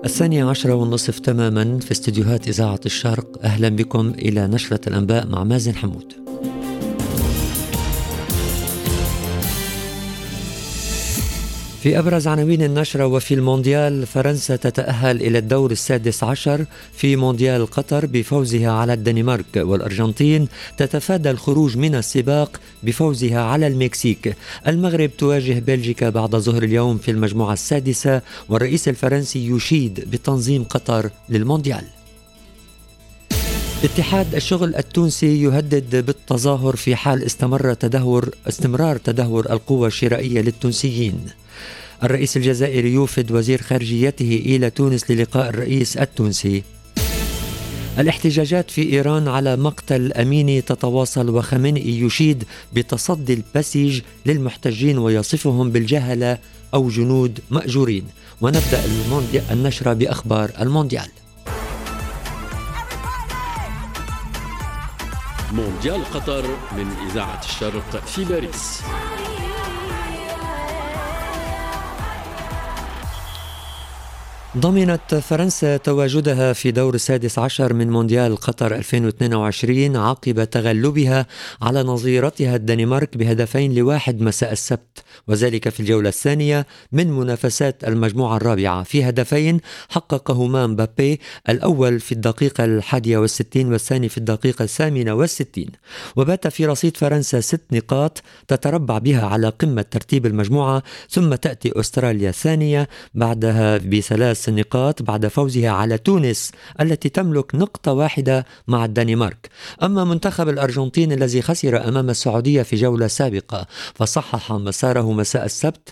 12:30 تماما في استديوهات إذاعة الشرق. أهلا بكم إلى نشرة الأنباء مع مازن حمود. في أبرز عناوين النشرة: وفي المونديال فرنسا تتأهل إلى الدور 16 في مونديال قطر بفوزها على الدنمارك، والأرجنتين تتفادى الخروج من السباق بفوزها على المكسيك. المغرب تواجه بلجيكا بعد ظهر اليوم في المجموعة السادسة، والرئيس الفرنسي يشيد بتنظيم قطر للمونديال. اتحاد الشغل التونسي يهدد بالتظاهر في حال استمرار تدهور القوة الشرائية للتونسيين. الرئيس الجزائري يوفد وزير خارجيته إلى تونس للقاء الرئيس التونسي. الاحتجاجات في إيران على مقتل أميني تتواصل، وخامنئي يشيد بتصدي البسيج للمحتجين ويصفهم بالجهلة أو جنود مأجورين. ونبدأ النشرة بأخبار المونديال. مونديال قطر من إذاعة الشرق في باريس. ضمنت فرنسا تواجدها في دور 16 من مونديال قطر 2022 عقب تغلبها على نظيرتها الدنمارك ب2-1 مساء السبت، وذلك في الجولة الثانية من منافسات المجموعة الرابعة. في هدفين حققهما مبابي، الأول في الدقيقة 61 والثاني في الدقيقة 68. وبات في رصيد فرنسا 6 نقاط تتربع بها على قمة ترتيب المجموعة، ثم تأتي أستراليا ثانية بعدها ب3 نقاط بعد فوزها على تونس التي تملك نقطة واحدة مع الدنمارك. أما منتخب الأرجنتين الذي خسر أمام السعودية في جولة سابقة فصحح مساره مساء السبت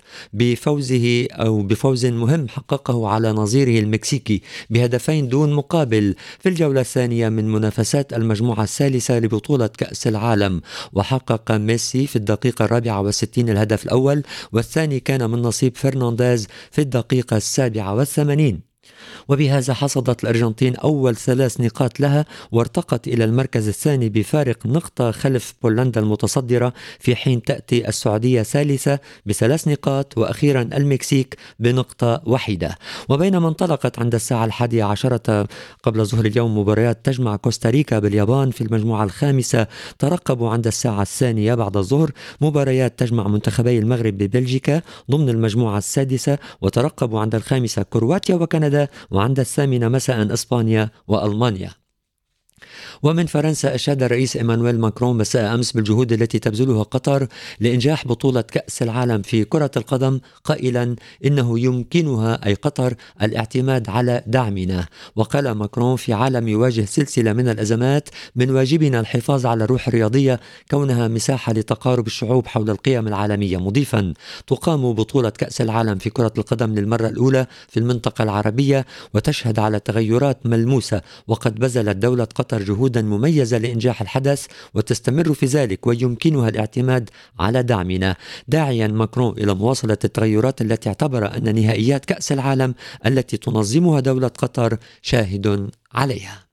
بفوز مهم حققه على نظيره المكسيكي ب2 دون مقابل في الجولة الثانية من منافسات المجموعة الثالثة لبطولة كأس العالم. وحقق ميسي في الدقيقة 64 الهدف الأول، والثاني كان من نصيب فرنانديز في الدقيقة 87. وبهذا حصدت الأرجنتين أول 3 نقاط لها، وارتقت إلى المركز الثاني بفارق نقطة خلف بولندا المتصدرة، في حين تأتي السعودية ثالثة ب3 نقاط، وأخيرا المكسيك بنقطة واحدة. وبينما انطلقت عند الساعة 11 قبل ظهر اليوم مباريات تجمع كوستاريكا باليابان في المجموعة الخامسة، ترقبوا عند الساعة 2 بعد الظهر مباريات تجمع منتخبي المغرب ببلجيكا ضمن المجموعة السادسة، وترقبوا عند الخامسة كرواتيا وكندا، وعند 8 مساء إسبانيا وألمانيا. ومن فرنسا أشاد الرئيس إيمانويل ماكرون مساء أمس بالجهود التي تبذلها قطر لإنجاح بطولة كأس العالم في كرة القدم، قائلا إنه يمكنها أي قطر الاعتماد على دعمنا. وقال ماكرون: في عالم يواجه سلسلة من الأزمات من واجبنا الحفاظ على الروح الرياضية كونها مساحة لتقارب الشعوب حول القيم العالمية، مضيفا: تقام بطولة كأس العالم في كرة القدم للمرة الأولى في المنطقة العربية وتشهد على تغيرات ملموسة، وقد بذلت دولة قطر جهودا مميزة لإنجاح الحدث وتستمر في ذلك، ويمكنها الاعتماد على دعمنا، داعيا ماكرون إلى مواصلة التغيرات التي اعتبر أن نهائيات كأس العالم التي تنظمها دولة قطر شاهد عليها.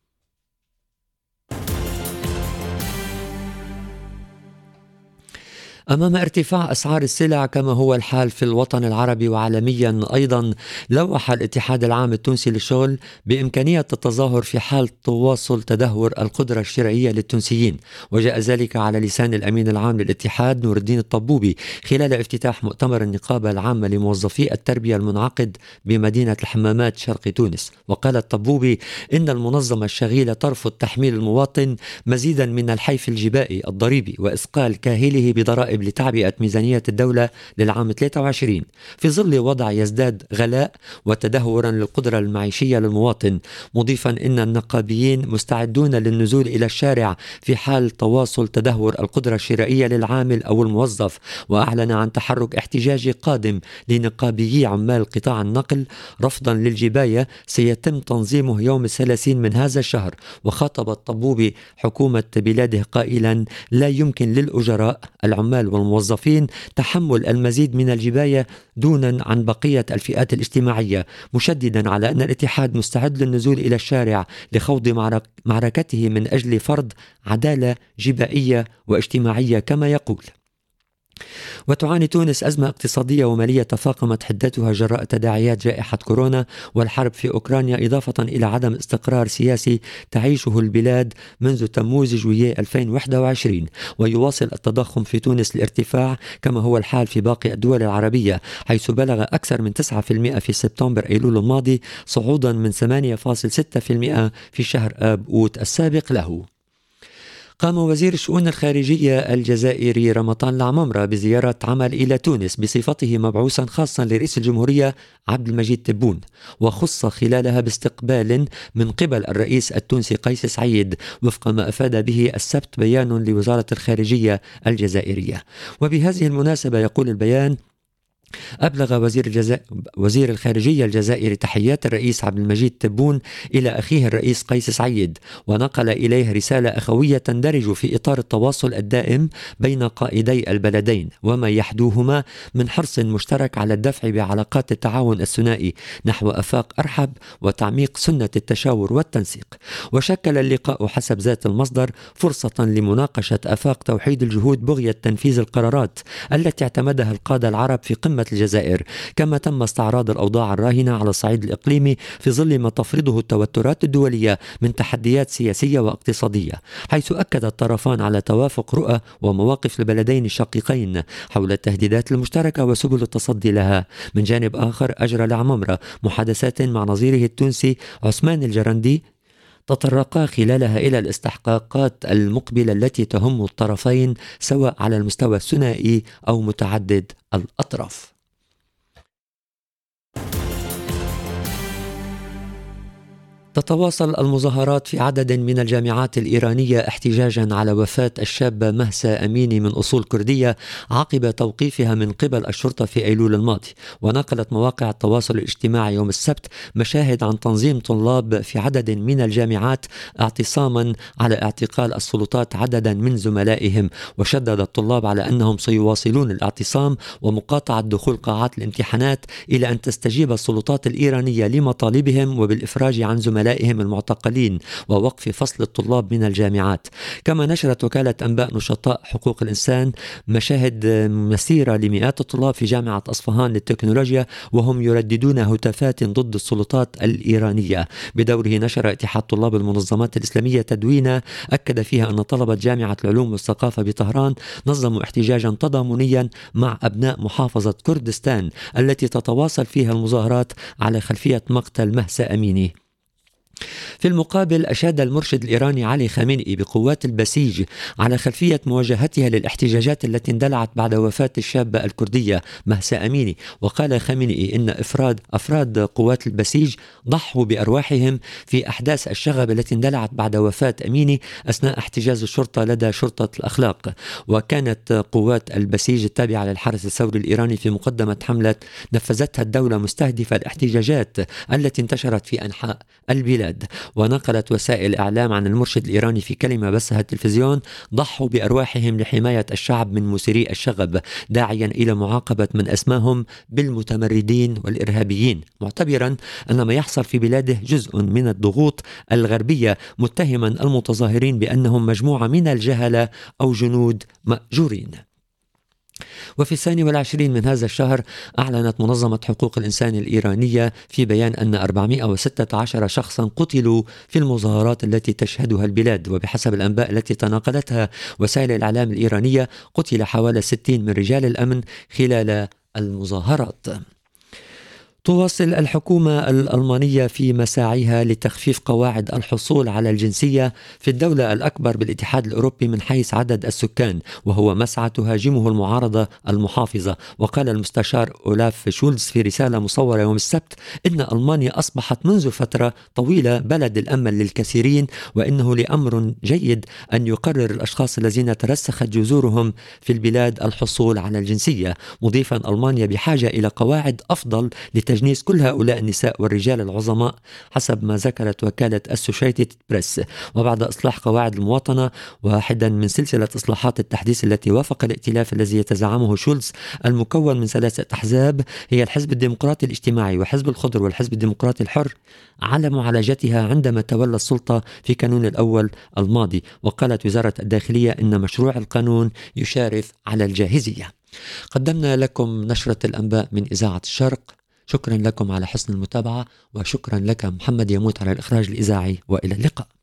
أمام ارتفاع أسعار السلع كما هو الحال في الوطن العربي وعالميا أيضا، لوح الاتحاد العام التونسي للشغل بإمكانية التظاهر في حال تواصل تدهور القدرة الشرائية للتونسيين. وجاء ذلك على لسان الأمين العام للاتحاد نور الدين الطبوبي خلال افتتاح مؤتمر النقابة العامة لموظفي التربية المنعقد بمدينة الحمامات شرق تونس. وقال الطبوبي إن المنظمة الشغيلة ترفض تحميل المواطن مزيدا من الحيف الجبائي الضريبي وإثقال كاهله بضرائب لتعبئة ميزانية الدولة للعام 23 في ظل وضع يزداد غلاء وتدهورا للقدرة المعيشية للمواطن، مضيفا إن النقابيين مستعدون للنزول إلى الشارع في حال تواصل تدهور القدرة الشرائية للعامل أو الموظف. وأعلن عن تحرك احتجاجي قادم لنقابيي عمال قطاع النقل رفضا للجباية سيتم تنظيمه يوم 30 من هذا الشهر. وخاطب الطبوبي حكومة بلاده قائلا: لا يمكن للأجراء العمال والموظفين تحمل المزيد من الجباية دونا عن بقية الفئات الاجتماعية، مشددا على أن الاتحاد مستعد للنزول إلى الشارع لخوض معركته من أجل فرض عدالة جبائية واجتماعية كما يقول. وتعاني تونس أزمة اقتصادية ومالية تفاقمت حدتها جراء تداعيات جائحة كورونا والحرب في أوكرانيا، إضافة إلى عدم استقرار سياسي تعيشه البلاد منذ تموز جويي 2021. ويواصل التضخم في تونس الارتفاع كما هو الحال في باقي الدول العربية، حيث بلغ أكثر من 9% في سبتمبر أيلول الماضي، صعودا من 8.6% في شهر آب أوت السابق له. قام وزير الشؤون الخارجية الجزائري رمضان العمامرة بزيارة عمل إلى تونس بصفته مبعوثا خاصا لرئيس الجمهورية عبد المجيد تبون، وخص خلالها باستقبال من قبل الرئيس التونسي قيس سعيد وفق ما أفاد به السبت بيان لوزارة الخارجية الجزائرية. وبهذه المناسبة يقول البيان: أبلغ وزير الخارجية الجزائري تحيات الرئيس عبد المجيد تبون إلى أخيه الرئيس قيس سعيد، ونقل إليه رسالة أخوية تندرج في إطار التواصل الدائم بين قائدي البلدين وما يحدوهما من حرص مشترك على الدفع بعلاقات التعاون الثنائي نحو آفاق أرحب وتعميق سنة التشاور والتنسيق. وشكل اللقاء حسب ذات المصدر فرصة لمناقشة آفاق توحيد الجهود بغية تنفيذ القرارات التي اعتمدها القادة العرب في قمة الجزائر، كما تم استعراض الأوضاع الراهنة على الصعيد الإقليمي في ظل ما تفرضه التوترات الدولية من تحديات سياسية واقتصادية، حيث أكد الطرفان على توافق رؤى ومواقف البلدين الشقيقين حول التهديدات المشتركة وسبل التصدي لها. من جانب آخر، أجرى العمامرة محادثات مع نظيره التونسي عثمان الجرندي تطرقا خلالها إلى الاستحقاقات المقبلة التي تهم الطرفين سواء على المستوى الثنائي أو متعدد الأطراف. تتواصل المظاهرات في عدد من الجامعات الإيرانية احتجاجا على وفاة الشابة مهسا أميني من أصول كردية عقب توقيفها من قبل الشرطة في أيلول الماضي. ونقلت مواقع التواصل الاجتماعي يوم السبت مشاهد عن تنظيم طلاب في عدد من الجامعات اعتصاما على اعتقال السلطات عددا من زملائهم، وشدد الطلاب على أنهم سيواصلون الاعتصام ومقاطعة دخول قاعات الامتحانات إلى أن تستجيب السلطات الإيرانية لمطالبهم وبالإفراج عن زملائهم المعتقلين ووقف فصل الطلاب من الجامعات. كما نشرت وكالة أنباء نشطاء حقوق الإنسان مشاهد مسيرة لمئات الطلاب في جامعة أصفهان للتكنولوجيا وهم يرددون هتافات ضد السلطات الإيرانية. بدوره نشر اتحاد طلاب المنظمات الإسلامية تدوينة أكد فيها أن طلبة جامعة العلوم والثقافة بطهران نظموا احتجاجا تضامنيا مع أبناء محافظة كردستان التي تتواصل فيها المظاهرات على خلفية مقتل مهسا أميني. في المقابل، أشاد المرشد الإيراني علي خامنئي بقوات البسيج على خلفية مواجهتها للاحتجاجات التي اندلعت بعد وفاة الشابة الكردية مهسا أميني. وقال خامنئي إن أفراد قوات البسيج ضحوا بأرواحهم في أحداث الشغب التي اندلعت بعد وفاة أميني أثناء احتجاز الشرطة لدى شرطة الأخلاق. وكانت قوات البسيج التابعة للحرس الثوري الإيراني في مقدمة حملة نفذتها الدولة مستهدفة الاحتجاجات التي انتشرت في أنحاء البلاد. ونقلت وسائل إعلام عن المرشد الإيراني في كلمة بثها التلفزيون: ضحوا بأرواحهم لحماية الشعب من مسيري الشغب، داعيا إلى معاقبة من أسماهم بالمتمردين والإرهابيين، معتبرا أن ما يحصل في بلاده جزء من الضغوط الغربية، متهما المتظاهرين بأنهم مجموعة من الجهلة أو جنود مأجورين. وفي 22 من هذا الشهر أعلنت منظمة حقوق الإنسان الإيرانية في بيان أن 416 شخصا قتلوا في المظاهرات التي تشهدها البلاد. وبحسب الأنباء التي تناقلتها وسائل الإعلام الإيرانية، قتل حوالي 60 من رجال الأمن خلال المظاهرات. تواصل الحكومة الألمانية في مساعيها لتخفيف قواعد الحصول على الجنسية في الدولة الأكبر بالاتحاد الأوروبي من حيث عدد السكان، وهو مسعى تهاجمه المعارضة المحافظة. وقال المستشار أولاف شولز في رسالة مصورة يوم السبت إن ألمانيا أصبحت منذ فترة طويلة بلد الأمل للكثيرين، وإنه لأمر جيد أن يقرر الأشخاص الذين ترسخت جذورهم في البلاد الحصول على الجنسية، مضيفا ألمانيا بحاجة إلى قواعد أفضل تجنيس كل هؤلاء النساء والرجال العظماء حسب ما ذكرت وكالة أسوشيتد بريس. وبعد إصلاح قواعد المواطنة، واحدا من سلسلة إصلاحات التحديث التي وافق الائتلاف الذي يتزعمه شولز المكون من 3 أحزاب هي الحزب الديمقراطي الاجتماعي وحزب الخضر والحزب الديمقراطي الحر، على معالجتها عندما تولى السلطة في كانون الأول الماضي. وقالت وزارة الداخلية إن مشروع القانون يشارف على الجاهزية. قدمنا لكم نشرة الأنباء من إذاعة الشرق. شكرا لكم على حسن المتابعة، وشكرا لك محمد يموت على الإخراج الإذاعي، وإلى اللقاء.